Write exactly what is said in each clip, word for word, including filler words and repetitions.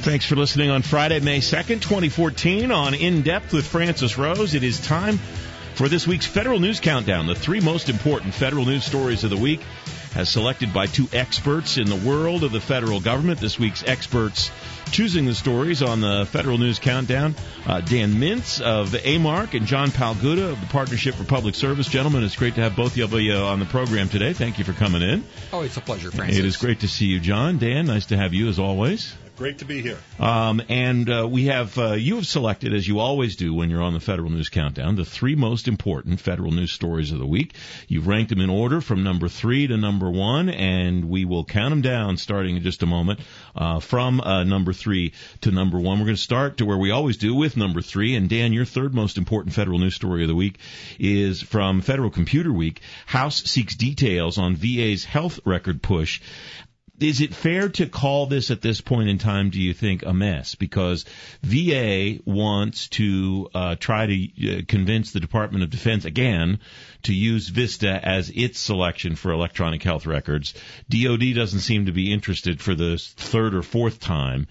Thanks for listening on Friday, May second, twenty fourteen on In Depth with Francis Rose. It is time for this week's Federal News Countdown, the three most important federal news stories of the week, as selected by two experts in the world of the federal government. This week's experts choosing the stories on the Federal News Countdown, uh, Dan Mintz of A M A R C and John Palguda of the Partnership for Public Service. Gentlemen, it's great to have both of you on the program today. Thank you for coming in. Always a pleasure, Francis. It is great to see you, John. Dan, nice to have you as always. Great to be here. Um, and uh, we have, uh, you have selected, as you always do when you're on the Federal News Countdown, the three most important federal news stories of the week. You've ranked them in order from number three to number one, and we will count them down starting in just a moment uh, from uh, number three to number one. We're going to start to where we always do with number three. And Dan, your third most important federal news story of the week is from Federal Computer Week. House seeks details on V A's health record push. Is it fair to call this at this point in time, do you think, a mess? Because V A wants to uh, try to uh, convince the Department of Defense, again, to use VISTA as its selection for electronic health records. D O D doesn't seem to be interested for the third or fourth time.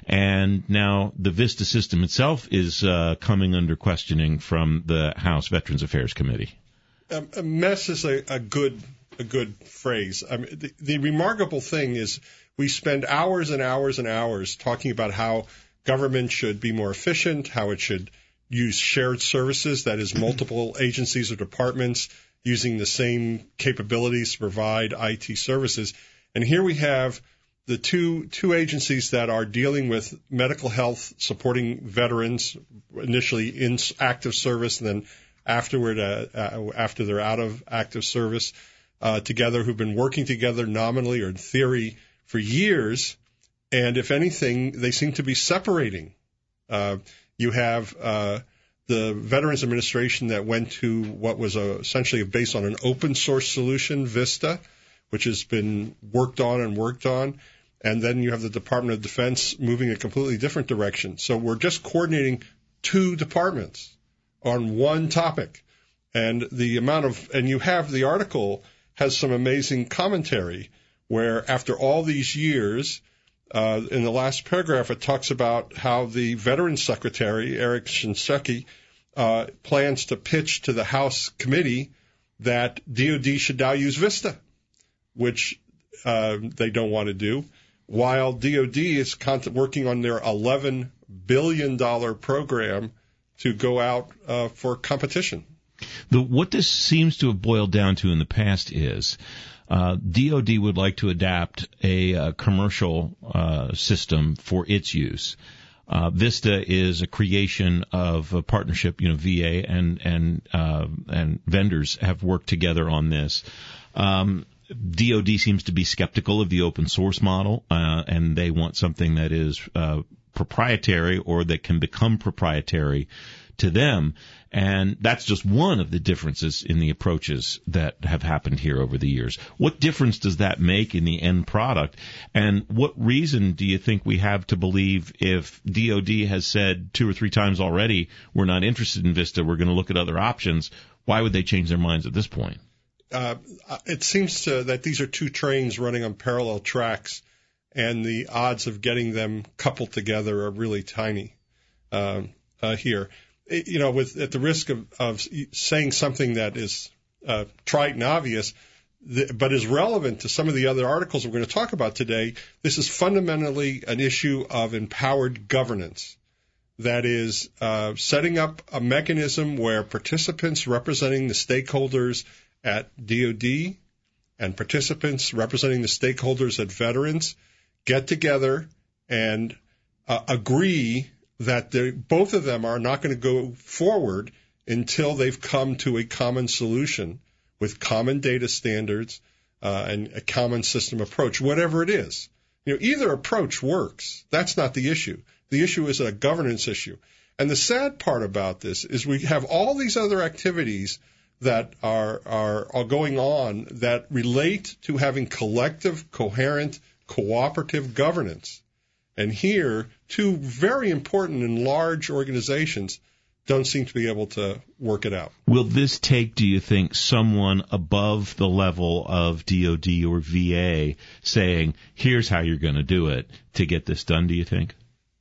And now the VISTA system itself is uh, coming under questioning from the House Veterans Affairs Committee. Um, a mess is a, a good... a good phrase. I mean, the, the remarkable thing is we spend hours and hours and hours talking about how government should be more efficient, how it should use shared services, that is multiple agencies or departments using the same capabilities to provide I T services. And here we have the two two agencies that are dealing with medical health, supporting veterans, initially in active service and then afterward, uh, uh, after they're out of active service, Uh, together, who've been working together nominally or in theory for years, and if anything, they seem to be separating. Uh, you have uh, the Veterans Administration that went to what was a, essentially based on an open source solution, VISTA, which has been worked on and worked on, and then you have the Department of Defense moving a completely different direction. So we're just coordinating two departments on one topic, and the amount of, and you have the article has some amazing commentary where after all these years, uh, in the last paragraph, it talks about how the Veterans Secretary, Eric Shinseki, uh, plans to pitch to the House committee that D O D should now use VISTA, which uh, they don't want to do, while D O D is con- working on their eleven billion dollars program to go out uh, for competition. The, what this seems to have boiled down to in the past is uh, D O D would like to adapt a uh, commercial uh, system for its use. Uh, VISTA is a creation of a partnership. You know, V A and and uh, and vendors have worked together on this. Um, D O D seems to be skeptical of the open source model, uh, and they want something that is uh, proprietary or that can become proprietary to them. And that's just one of the differences in the approaches that have happened here over the years. What difference does that make in the end product? And what reason do you think we have to believe if D O D has said two or three times already, we're not interested in VISTA, we're going to look at other options, why would they change their minds at this point? Uh, it seems to, that these are two trains running on parallel tracks, and the odds of getting them coupled together are really tiny um, uh, here. You know, with at the risk of, of saying something that is uh, trite and obvious, the, but is relevant to some of the other articles we're going to talk about today, this is fundamentally an issue of empowered governance. That is, uh, setting up a mechanism where participants representing the stakeholders at D O D and participants representing the stakeholders at veterans get together and uh, agree that both of them are not going to go forward until they've come to a common solution with common data standards uh, and a common system approach, whatever it is. You know, either approach works. That's not the issue. The issue is a governance issue. And the sad part about this is we have all these other activities that are, are, are going on that relate to having collective, coherent, cooperative governance. And here, two very important and large organizations don't seem to be able to work it out. Will this take, do you think, someone above the level of D O D or V A saying, here's how you're going to do it to get this done, do you think?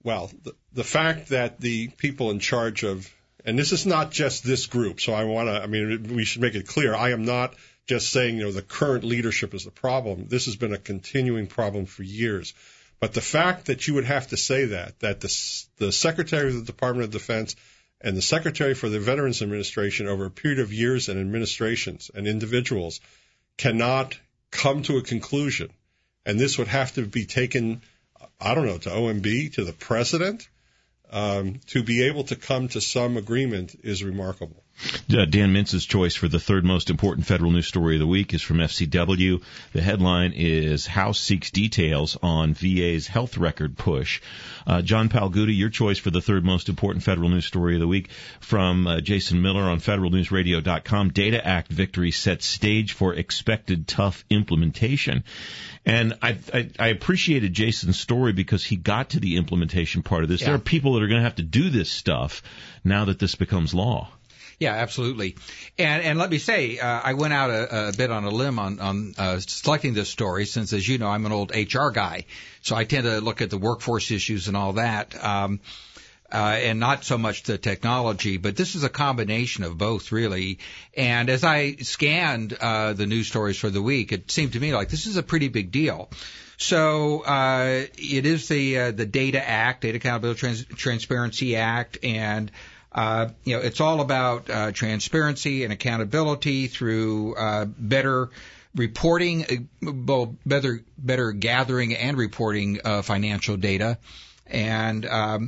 well, the, the fact that the people in charge of, and this is not just this group, so I want to, I mean, we should make it clear, I am not just saying, you know, the current leadership is the problem. This has been a continuing problem for years. But the fact that you would have to say that, that the, the Secretary of the Department of Defense and the Secretary for the Veterans Administration over a period of years and administrations and individuals cannot come to a conclusion, and this would have to be taken, I don't know, to O M B, to the President, um, to be able to come to some agreement is remarkable. Uh, Dan Mintz's choice for the third most important federal news story of the week is from F C W. The headline is House Seeks Details on V A's Health Record Push. Uh, John Palguda, your choice for the third most important federal news story of the week from uh, Jason Miller on Federal News Radio dot com. Data Act victory sets stage for expected tough implementation. And I, I, I appreciated Jason's story because he got to the implementation part of this. Yeah. There are people that are going to have to do this stuff now that this becomes law. Yeah, absolutely. And and let me say, uh, I went out a, a bit on a limb on, on uh, selecting this story since, as you know, I'm an old H R guy. So I tend to look at the workforce issues and all that, um, uh, and not so much the technology. But this is a combination of both, really. And as I scanned uh, the news stories for the week, it seemed to me like this is a pretty big deal. So uh, it is the uh, the Data Act, Data Accountability Trans- Transparency Act, and Uh, you know, it's all about uh, transparency and accountability through uh, better reporting, uh, both better better gathering and reporting uh, financial data, and um,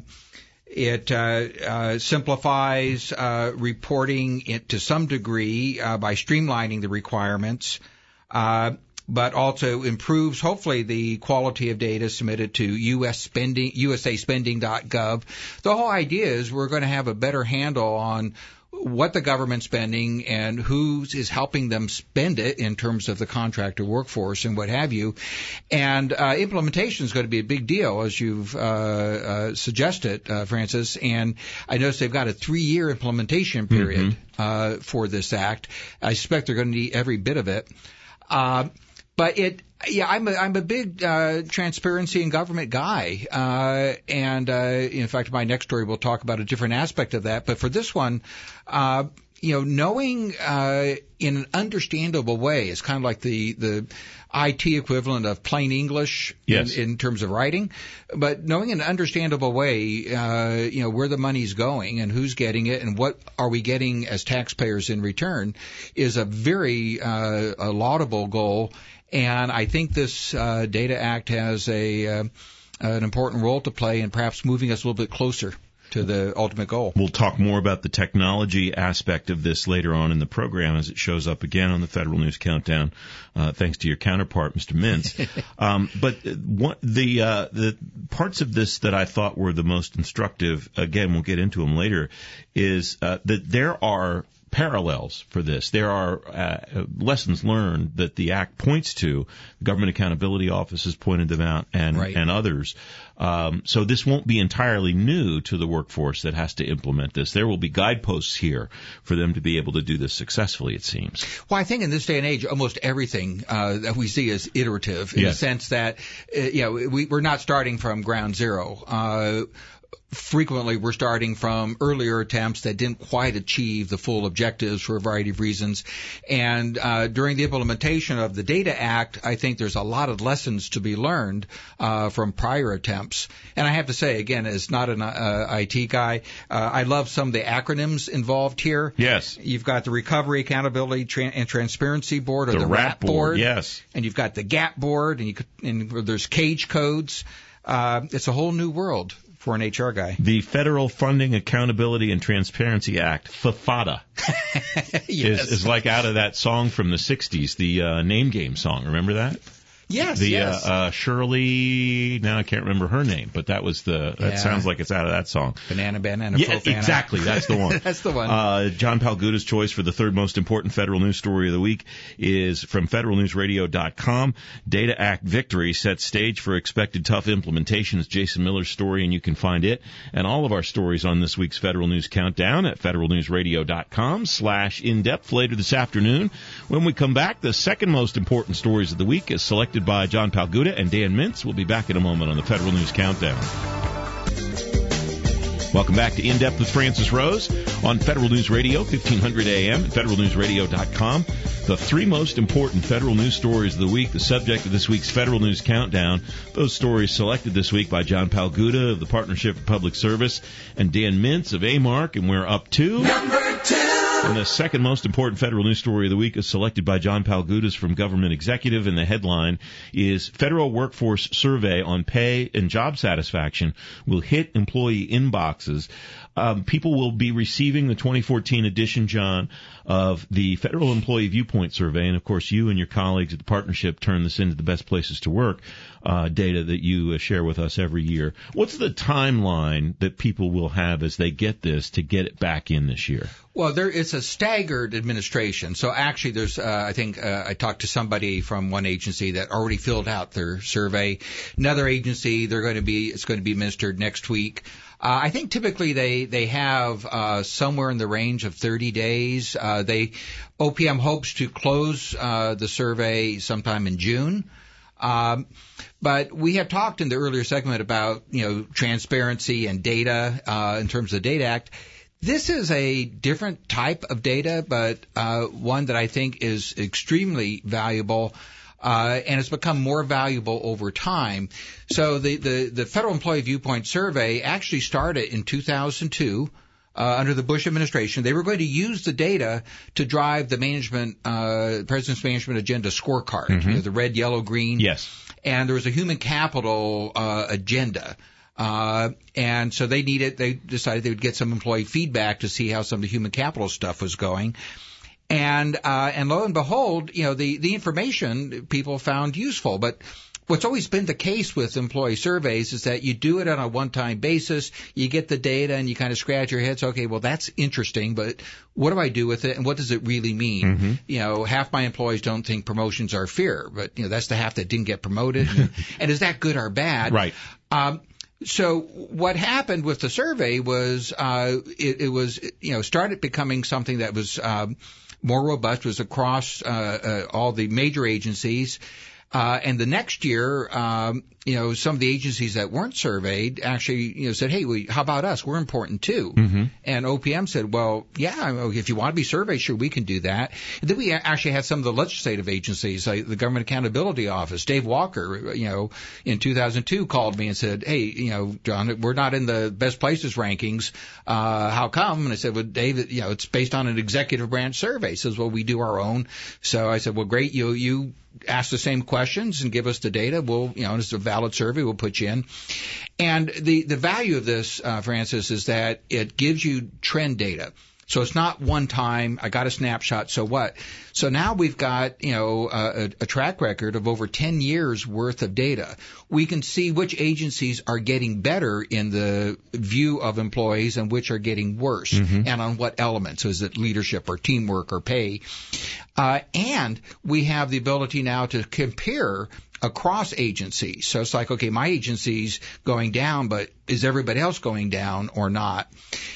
it uh, uh, simplifies uh, reporting it to some degree uh, by streamlining the requirements. Uh, but also improves, hopefully, the quality of data submitted to U S spending, U S A spending dot gov. The whole idea is we're going to have a better handle on what the government's spending and who is helping them spend it in terms of the contractor workforce and what have you. And uh, implementation is going to be a big deal, as you've uh, uh, suggested, uh, Francis. And I noticed they've got a three-year implementation period mm-hmm. uh, for this act. I suspect they're going to need every bit of it. Uh, But it, yeah, I'm a, I'm a big uh, transparency and government guy, uh, and uh, in fact, my next story will talk about a different aspect of that. But for this one, uh, you know, knowing uh, in an understandable way is kind of like the the I T equivalent of plain English yes. in, in terms of writing. But knowing in an understandable way, uh, you know, where the money's going and who's getting it and what are we getting as taxpayers in return is a very uh, a laudable goal. And I think this uh, Data Act has a uh, an important role to play in perhaps moving us a little bit closer to the ultimate goal. We'll talk more about the technology aspect of this later on in the program as it shows up again on the Federal News Countdown, uh, thanks to your counterpart, Mister Mintz. um, but what, the uh, the parts of this that I thought were the most instructive, again, we'll get into them later, is uh, that there are parallels for this. There are uh, lessons learned that the Act points to. The Government Accountability Office has pointed them out, and right. and others. Um, so this won't be entirely new to the workforce that has to implement this. There will be guideposts here for them to be able to do this successfully, it seems. Well, I think in this day and age, almost everything uh, that we see is iterative in yes. the sense that, uh, you know, we, we're not starting from ground zero. Uh, Frequently, we're starting from earlier attempts that didn't quite achieve the full objectives for a variety of reasons. And uh, during the implementation of the Data Act, I think there's a lot of lessons to be learned uh, from prior attempts. And I have to say, again, as not an uh, I T guy, uh, I love some of the acronyms involved here. Yes. You've got the Recovery, Accountability, Tran- and Transparency Board, or the, the RAP, RAP board, board. Yes. And you've got the GAP board, and, you could, and there's CAGE codes. Uh, it's a whole new world for an H R guy. The Federal Funding, Accountability, and Transparency Act, F F A D A, yes. is, is like out of that song from the sixties, the uh, Name Game song. Remember that? Yes, the, yes. Uh, uh, Shirley, now I can't remember her name, but that was the, that yeah. sounds like it's out of that song. Banana Banana Yeah, Fofana. exactly, that's the one. That's the one. Uh, John Palguda's choice for the third most important federal news story of the week is from Federal News Radio dot com. Data Act victory sets stage for expected tough implementation. It's Jason Miller's story, and you can find it and all of our stories on this week's Federal News Countdown at Federal News Radio dot com slash in-depth later this afternoon. When we come back, the second most important stories of the week is selected by John Palguda and Dan Mintz. We'll be back in a moment on the Federal News Countdown. Welcome back to In Depth with Francis Rose on Federal News Radio, fifteen hundred A M, federal news radio dot com. The three most important federal news stories of the week, the subject of this week's Federal News Countdown. Those stories selected this week by John Palguda of the Partnership for Public Service and Dan Mintz of A M A R C, and we're up to number two. And the second most important federal news story of the week is selected by John Palgudas from Government Executive, and the headline is Federal Workforce Survey on Pay and Job Satisfaction will hit employee inboxes. Um, people will be receiving the twenty fourteen edition, John, of the Federal Employee Viewpoint Survey, and of course you and your colleagues at the partnership turn this into the best places to work uh, data that you uh, share with us every year. What's the timeline that people will have as they get this to get it back in this year? Well, there is a staggered administration. So actually there's, uh, I think, uh, I talked to somebody from one agency that already filled out their survey. Another agency, they're going to be, it's going to be administered next week. Uh, I think typically they, they have, uh, somewhere in the range of thirty days. Uh, they, O P M hopes to close, uh, the survey sometime in June. Um, but we have talked in the earlier segment about, you know, transparency and data, uh, in terms of the Data Act. This is a different type of data, but uh, one that I think is extremely valuable, uh, and it's become more valuable over time. So the, the, the Federal Employee Viewpoint Survey actually started in two thousand two uh, under the Bush administration. They were going to use the data to drive the management, uh, President's Management Agenda scorecard, mm-hmm. you know, the red, yellow, green. Yes. And there was a human capital uh, agenda. Uh, and so they needed, they decided they would get some employee feedback to see how some of the human capital stuff was going. And, uh, and lo and behold, you know, the, the information people found useful. But what's always been the case with employee surveys is that you do it on a one-time basis, you get the data and you kind of scratch your heads, okay, well, that's interesting, but what do I do with it and what does it really mean? Mm-hmm. You know, half my employees don't think promotions are fair, but, you know, that's the half that didn't get promoted. and, and is that good or bad? Right. Um, So what happened with the survey was uh, it, it was, you know, started becoming something that was um, more robust, was across uh, uh, all the major agencies. Uh, and the next year, um, you know, some of the agencies that weren't surveyed actually, you know, said, hey, we, how about us? We're important too. Mm-hmm. And O P M said, well, yeah, if you want to be surveyed, sure, we can do that. And then we actually had some of the legislative agencies, like the Government Accountability Office. Dave Walker, you know, in two thousand two called me and said, hey, you know, John, we're not in the best places rankings. Uh, how come? And I said, well, Dave, you know, it's based on an executive branch survey. He says, well, we do our own. So I said, well, great. You, you, ask the same questions and give us the data. We'll, you know, it's a valid survey. We'll put you in. And the, the value of this, uh, Francis, is that it gives you trend data. So it's not one time, I got a snapshot, so what? So now we've got, you know, a, a track record of over ten years worth of data. We can see which agencies are getting better in the view of employees and which are getting worse, mm-hmm. and on what elements. Is it leadership or teamwork or pay? Uh, and we have the ability now to compare across agencies. So it's like, okay, my agency's going down, but is everybody else going down or not?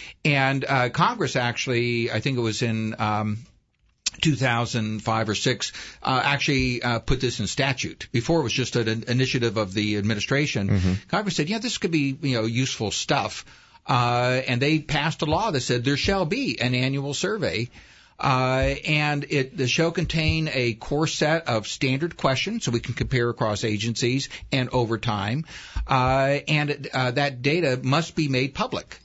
And uh, Congress actually, I think it was in um, two thousand five or six, uh, actually uh, put this in statute. Before it was just an initiative of the administration. Mm-hmm. Congress said, yeah, this could be, you know, useful stuff. Uh, and they passed a law that said there shall be an annual survey. Uh, and it, the shall contain a core set of standard questions so we can compare across agencies and over time. Uh, and it, uh, that data must be made public.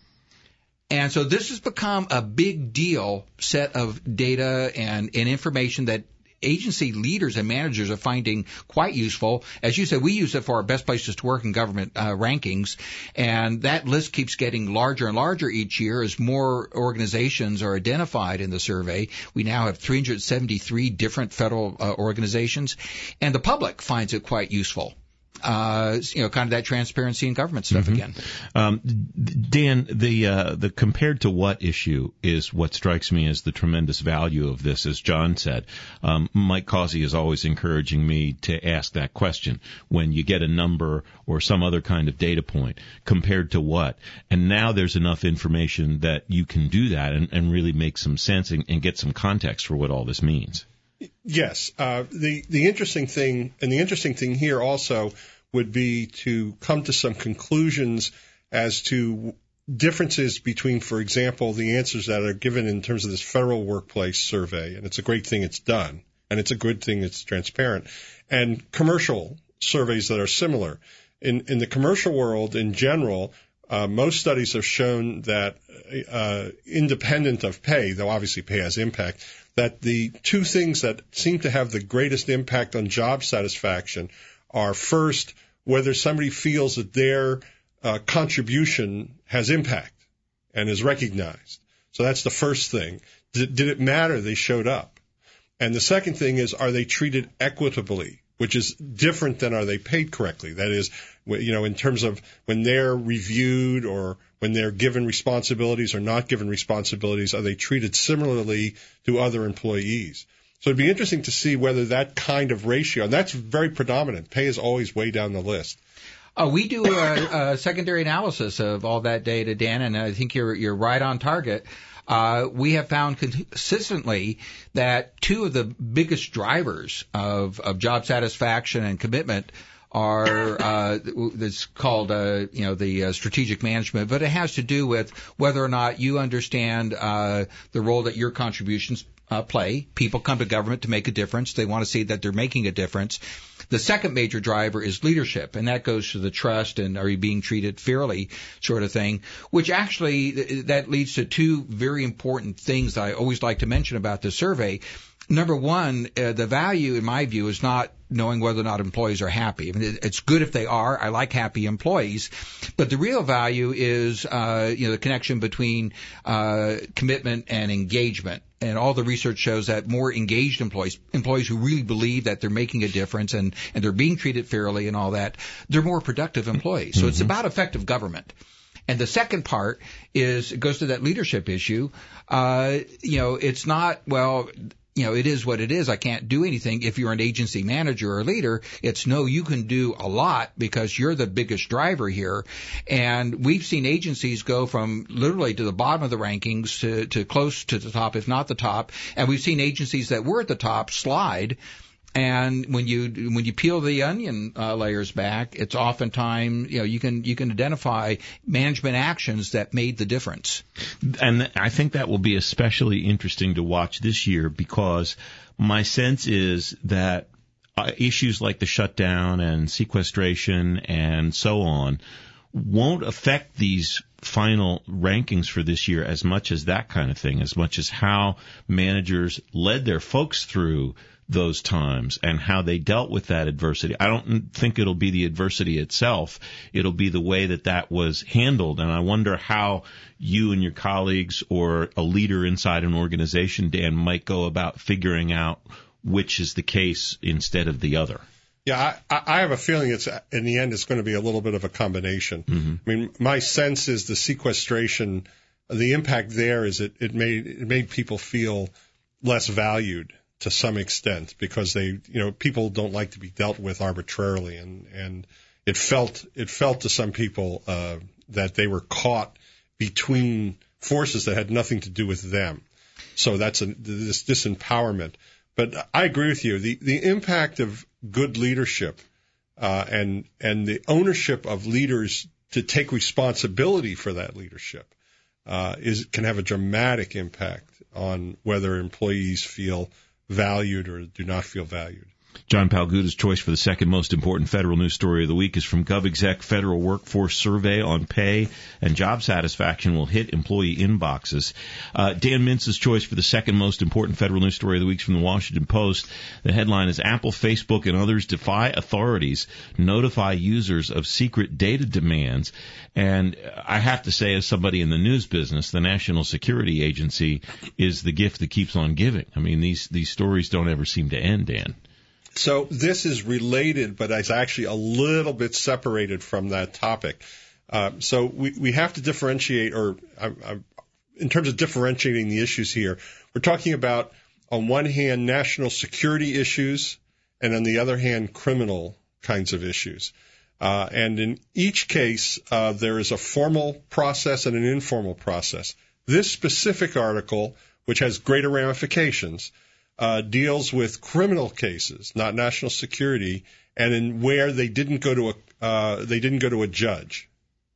And so this has become a big deal set of data and, and information that agency leaders and managers are finding quite useful. As you said, we use it for our best places to work in government uh, rankings, and that list keeps getting larger and larger each year as more organizations are identified in the survey. We now have three hundred seventy-three different federal uh, organizations, and the public finds it quite useful. Uh, you know, kind of that transparency in government stuff mm-hmm. again. Um, Dan, the uh, the compared to what issue is what strikes me as the tremendous value of this, as John said. Um, Mike Causey is always encouraging me to ask that question when you get a number or some other kind of data point, compared to what? And now there's enough information that you can do that and, and really make some sense and, and get some context for what all this means. Yes. Uh, the, the interesting thing, and the interesting thing here also would be to come to some conclusions as to differences between, for example, the answers that are given in terms of this federal workplace survey, and it's a great thing it's done, and it's a good thing it's transparent, and commercial surveys that are similar. In, in the commercial world in general, uh, most studies have shown that uh, independent of pay, though obviously pay has impact, that the two things that seem to have the greatest impact on job satisfaction are, first, whether somebody feels that their uh, contribution has impact and is recognized. So that's the first thing. Did, did it matter they showed up? And the second thing is, are they treated equitably, which is different than are they paid correctly? That is, you know, in terms of when they're reviewed or when they're given responsibilities or not given responsibilities, are they treated similarly to other employees? So it'd be interesting to see whether that kind of ratio, and that's very predominant. Pay is always way down the list. Uh, we do a, a secondary analysis of all that data, Dan, and I think you're you're right on target. Uh, we have found consistently that two of the biggest drivers of, of job satisfaction and commitment are uh, that's called uh, you know the uh, strategic management, but it has to do with whether or not you understand uh, the role that your contributions uh, play. People come to government to make a difference. They want to see that they're making a difference. The second major driver is leadership, and that goes to the trust and are you being treated fairly sort of thing, which actually that leads to two very important things that I always like to mention about this survey. Number one, uh, the value, in my view, is not knowing whether or not employees are happy. I mean, it's good if they are. I like happy employees. But the real value is, uh, you know, the connection between uh, commitment and engagement. And all the research shows that more engaged employees, employees who really believe that they're making a difference and, and they're being treated fairly and all that, they're more productive employees. So mm-hmm. It's about effective government. And the second part is, it goes to that leadership issue. Uh, you know, it's not, well, you know, it is what it is. I can't do anything. If you're an agency manager or leader, it's no, you can do a lot because you're the biggest driver here. And we've seen agencies go from literally to the bottom of the rankings to, to close to the top, if not the top. And we've seen agencies that were at the top slide. And when you when you peel the onion uh, layers back, it's oftentimes, you know, you can you can identify management actions that made the difference. And I think that will be especially interesting to watch this year, because my sense is that uh, issues like the shutdown and sequestration and so on won't affect these final rankings for this year as much as that kind of thing, as much as how managers led their folks through those times and how they dealt with that adversity. I don't think it'll be the adversity itself. It'll be the way that that was handled. And I wonder how you and your colleagues or a leader inside an organization, Dan, might go about figuring out which is the case instead of the other. Yeah, I, I have a feeling it's in the end it's going to be a little bit of a combination. Mm-hmm. I mean, my sense is the sequestration, the impact there is it, it made it made people feel less valued to some extent, because they, you know, people don't like to be dealt with arbitrarily, and, and it felt, it felt to some people, uh, that they were caught between forces that had nothing to do with them. So that's a, this disempowerment. But I agree with you. The, the impact of good leadership, uh, and, and the ownership of leaders to take responsibility for that leadership, uh, is, can have a dramatic impact on whether employees feel valued or do not feel valued. John Palguda's choice for the second most important federal news story of the week is from GovExec. Federal Workforce Survey on pay and job satisfaction will hit employee inboxes. Uh, Dan Mintz's choice for the second most important federal news story of the week is from the Washington Post. The headline is Apple, Facebook, and others defy authorities, notify users of secret data demands. And I have to say, as somebody in the news business, the National Security Agency is the gift that keeps on giving. I mean, these, these stories don't ever seem to end, Dan. So this is related, but it's actually a little bit separated from that topic. Uh, so we, we have to differentiate, or uh, uh, in terms of differentiating the issues here, we're talking about, on one hand, national security issues, and on the other hand, criminal kinds of issues. Uh, and in each case, uh, there is a formal process and an informal process. This specific article, which has greater ramifications, Uh, deals with criminal cases, not national security, and in where they didn't go to a uh, they didn't go to a judge.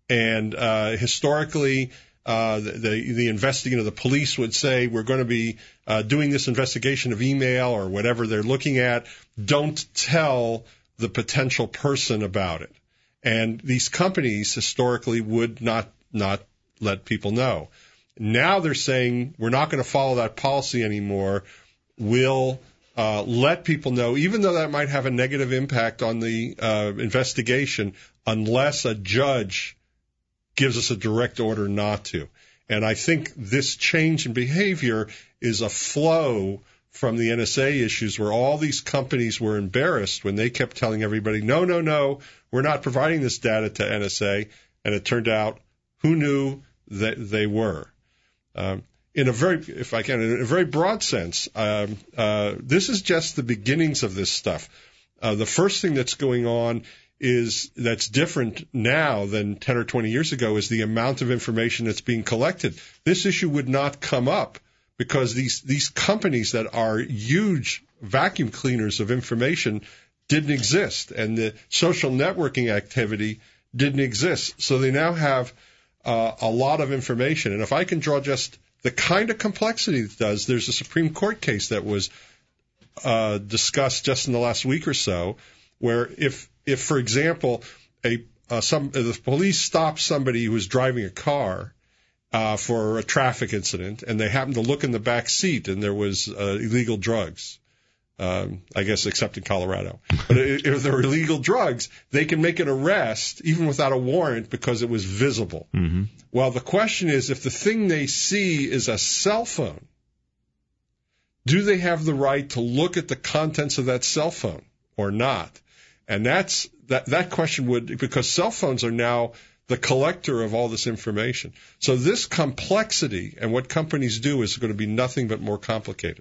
And uh, historically, uh, the, the the investigator, the police would say, we're going to be uh, doing this investigation of email or whatever they're looking at. Don't tell the potential person about it. And these companies historically would not not let people know. Now they're saying we're not going to follow that policy anymore. We'll uh, let people know, even though that might have a negative impact on the uh, investigation, unless a judge gives us a direct order not to. And I think this change in behavior is a flow from the N S A issues where all these companies were embarrassed when they kept telling everybody, no, no, no, we're not providing this data to N S A. And it turned out, who knew that they were? Um, in a very, if I can, in a very broad sense, um, uh, this is just the beginnings of this stuff. Uh, the first thing that's going on is that's different now than ten or twenty years ago is the amount of information that's being collected. This issue would not come up because these, these companies that are huge vacuum cleaners of information didn't exist, and the social networking activity didn't exist. So they now have uh, a lot of information. And if I can draw just the kind of complexity it does, there's a Supreme Court case that was uh, discussed just in the last week or so, where if, if for example, a uh, some the police stopped somebody who was driving a car uh, for a traffic incident, and they happened to look in the back seat, and there was uh, illegal drugs. Um, I guess except in Colorado. But if there are illegal drugs, they can make an arrest even without a warrant because it was visible. Mm-hmm. Well, the question is, if the thing they see is a cell phone, do they have the right to look at the contents of that cell phone or not? And that's that that question would, because cell phones are now the collector of all this information. So this complexity and what companies do is going to be nothing but more complicated.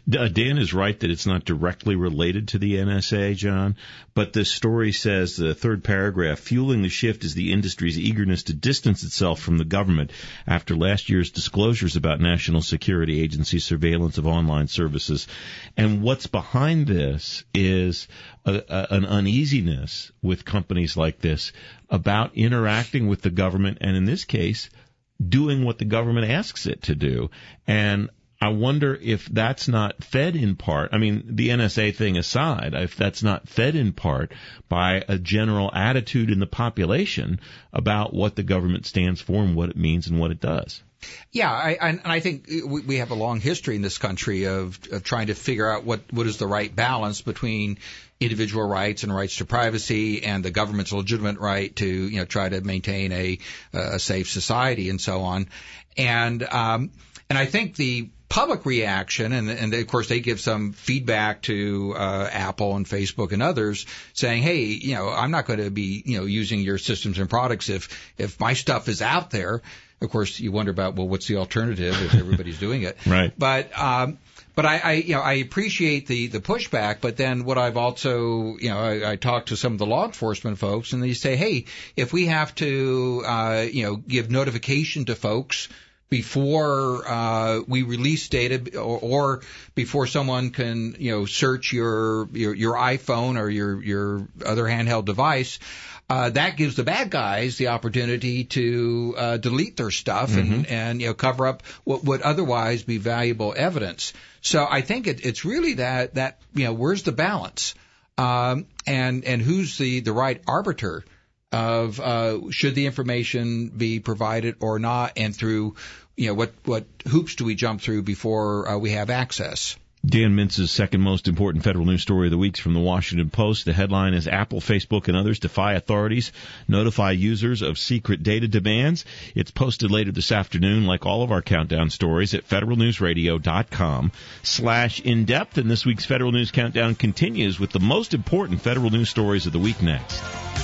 Dan is right that it's not directly related to the N S A, John, but the story says, the third paragraph, fueling the shift is the industry's eagerness to distance itself from the government after last year's disclosures about National Security Agency surveillance of online services. And what's behind this is a, a, an uneasiness with companies like this about interacting with the government and, in this case, doing what the government asks it to do. And I wonder if that's not fed in part, I mean, the N S A thing aside, if that's not fed in part by a general attitude in the population about what the government stands for and what it means and what it does. Yeah, I, and I think we, we have a long history in this country of, of trying to figure out what, what is the right balance between individual rights and rights to privacy and the government's legitimate right to, you know, try to maintain a, a safe society and so on. And, um, and I think the public reaction, and, and of course they give some feedback to uh, Apple and Facebook and others saying, hey, you know, I'm not going to be, you know, using your systems and products if, if my stuff is out there. Of course, you wonder about, well, what's the alternative if everybody's doing it? Right. But, um, but I, I, you know, I appreciate the, the pushback, but then what I've also, you know, I, I talked to some of the law enforcement folks and they say, hey, if we have to, uh, you know, give notification to folks before uh, we release data, or, or before someone can, you know, search your your, your iPhone or your your other handheld device, uh, that gives the bad guys the opportunity to uh, delete their stuff and, mm-hmm. and you know cover up what would otherwise be valuable evidence. So I think it, it's really that that you know where's the balance, um, and and who's the the right arbiter of uh, should the information be provided or not, and through, you know, what, what hoops do we jump through before uh, we have access? Dan Mintz's second most important federal news story of the week is from the Washington Post. The headline is Apple, Facebook, and others defy authorities, notify users of secret data demands. It's posted later this afternoon, like all of our countdown stories, at federalnewsradio.com slash in-depth. And this week's Federal News Countdown continues with the most important federal news stories of the week next.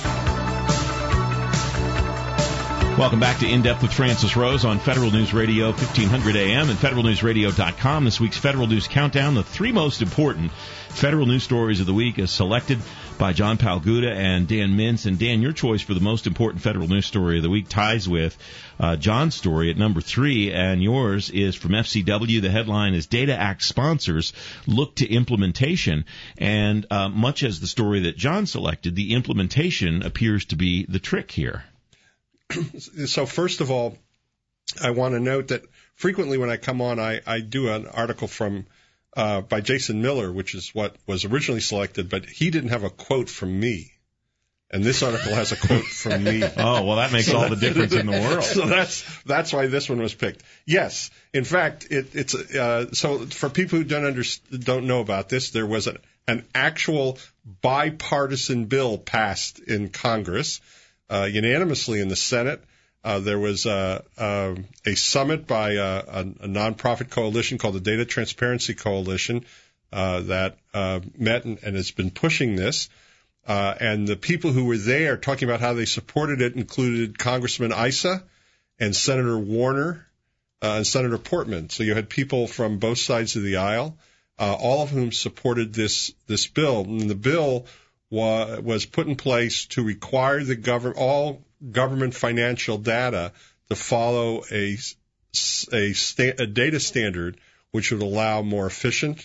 Welcome back to In-Depth with Francis Rose on Federal News Radio, fifteen hundred A M and federal news radio dot com. This week's Federal News Countdown, the three most important federal news stories of the week, is selected by John Palguda and Dan Mintz. And Dan, your choice for the most important federal news story of the week ties with uh, John's story at number three, and yours is from F C W. The headline is Data Act Sponsors Look to Implementation. And uh, much as the story that John selected, the implementation appears to be the trick here. so first of all, I want to note that frequently when I come on, I, I do an article from uh, by Jason Miller, which is what was originally selected, but he didn't have a quote from me. And this article has a quote from me. Oh, well, that makes so all the difference in the world. So that's that's why this one was picked. Yes, in fact, it, it's uh, so for people who don't under, don't know about this, there was an, an actual bipartisan bill passed in Congress uh, unanimously in the Senate. Uh, there was a, a, a summit by a, a, a nonprofit coalition called the Data Transparency Coalition uh, that uh, met and, and has been pushing this. Uh, and the people who were there talking about how they supported it included Congressman Issa and Senator Warner uh, and Senator Portman. So you had people from both sides of the aisle, uh, all of whom supported this this bill. And the bill wa- was put in place to require the government, all government financial data to follow a, a, sta- a data standard which would allow more efficient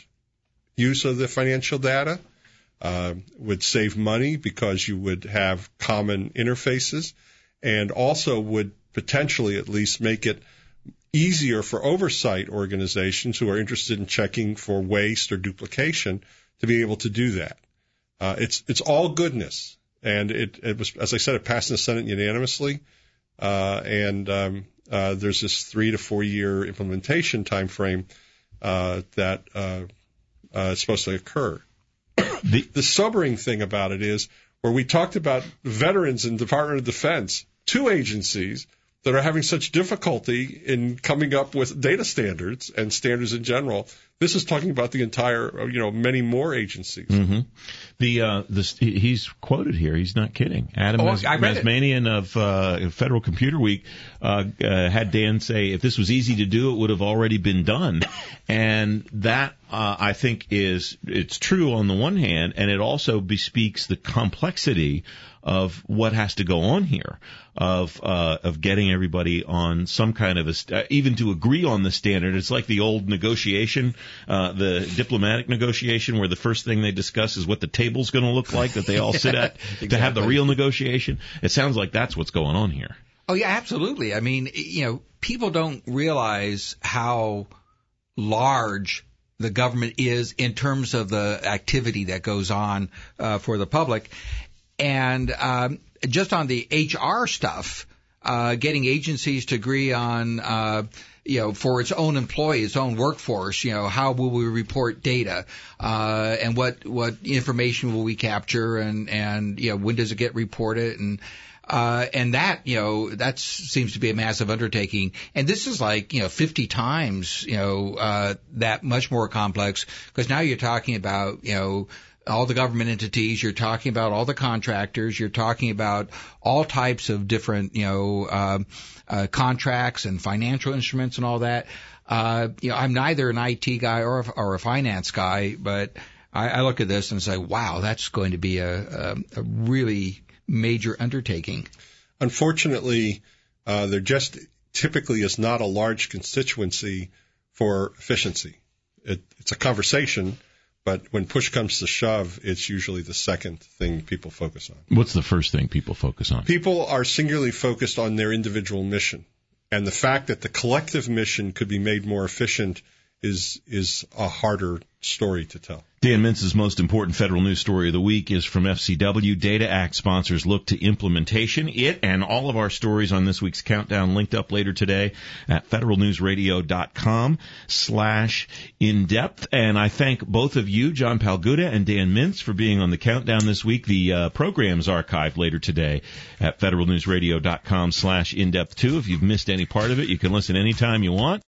use of the financial data. Uh, would save money because you would have common interfaces, and also would potentially at least make it easier for oversight organizations who are interested in checking for waste or duplication to be able to do that. Uh, it's it's all goodness, and it, it was, as I said, it passed in the Senate unanimously, uh, and um, uh, there's this three to four year implementation time frame uh, that uh, uh, is supposed to occur. The, the sobering thing about it is where we talked about veterans and Department of Defense, two agencies that are having such difficulty in coming up with data standards and standards in general. This is talking about the entire, you know, many more agencies. Mm-hmm. The, uh, the, he's quoted here. He's not kidding. Adam oh, Mas- Masmanian of uh, Federal Computer Week uh, uh, had Dan say, if this was easy to do, it would have already been done. And that, uh, I think, is it's true on the one hand, and it also bespeaks the complexity of what has to go on here, of uh, of getting everybody on some kind of a st- even to agree on the standard. It's like the old negotiation, uh, the diplomatic negotiation, where the first thing they discuss is what the table's going to look like that they all sit at exactly. to have the real negotiation. It sounds like that's what's going on here. Oh yeah, absolutely. I mean, you know, people don't realize how large the government is in terms of the activity that goes on uh, for the public. And um, just on the H R stuff, uh, getting agencies to agree on, uh, you know, for its own employees, its own workforce, you know, how will we report data, uh, and what what information will we capture, and and you know, when does it get reported, and uh, and that, you know, that seems to be a massive undertaking. And this is like, you know, fifty times, you know, uh, that much more complex, because now you're talking about, you know, all the government entities, you're talking about all the contractors, you're talking about all types of different, you know, uh, uh, contracts and financial instruments and all that. Uh, you know, I'm neither an I T guy or a, or a finance guy, but I, I look at this and say, wow, that's going to be a, a, a really major undertaking. Unfortunately, uh, there just typically is not a large constituency for efficiency. It, it's a conversation. But when push comes to shove, it's usually the second thing people focus on. What's the first thing people focus on? People are singularly focused on their individual mission. And the fact that the collective mission could be made more efficient is is a harder story to tell. Dan Mintz's most important federal news story of the week is from F C W. Data Act sponsors look to implementation. It and all of our stories on this week's countdown linked up later today at federalnewsradio.com slash in-depth. And I thank both of you, John Palguda and Dan Mintz, for being on the countdown this week. The uh, program is archived later today at federalnewsradio.com slash in-depth too. If you've missed any part of it, you can listen anytime you want.